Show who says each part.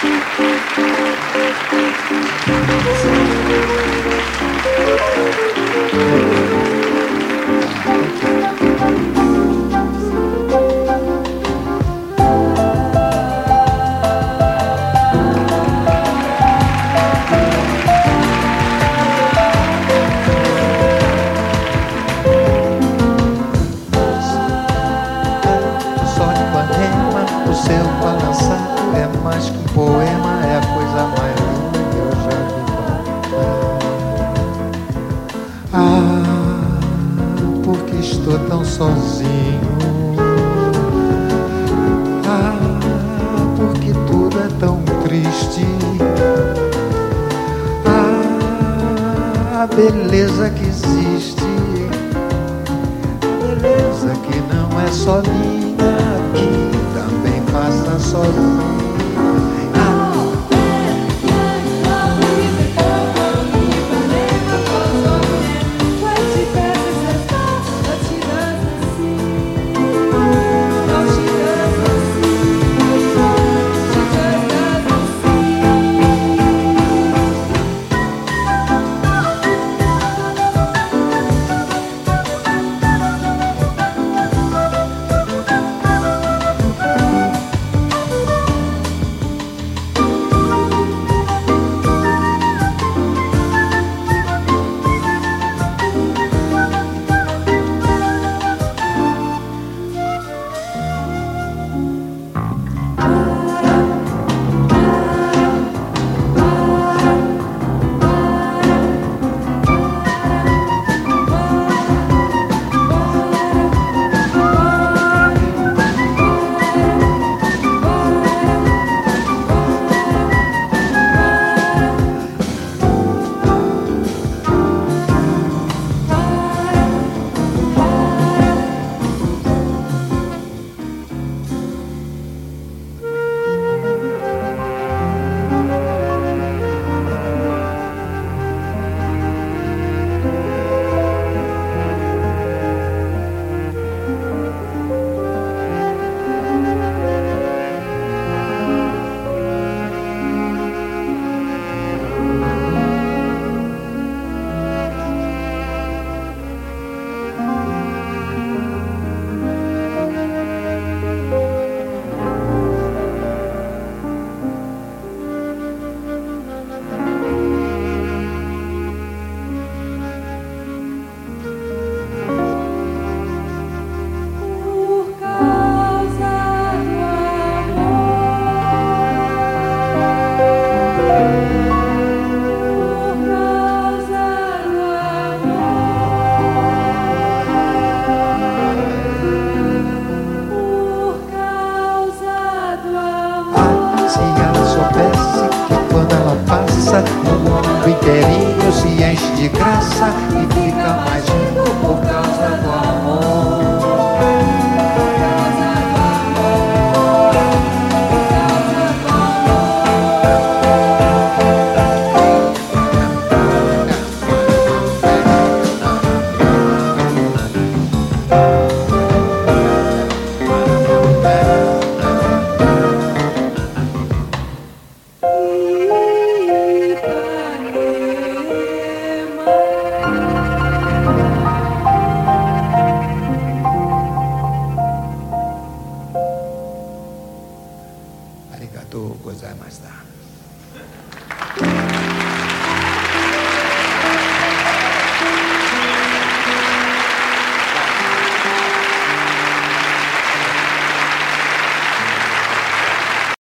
Speaker 1: O seu balançado é mais que um poema, é a coisa mais linda que eu já vi. Porque estou tão sozinho. Porque tudo é tão triste. A beleza que existe, beleza que não é só minha, que também passa sozinha. O mundo inteirinho se enche de graça e fica mais lindo por causa do amor. Arigatou gozaimashita.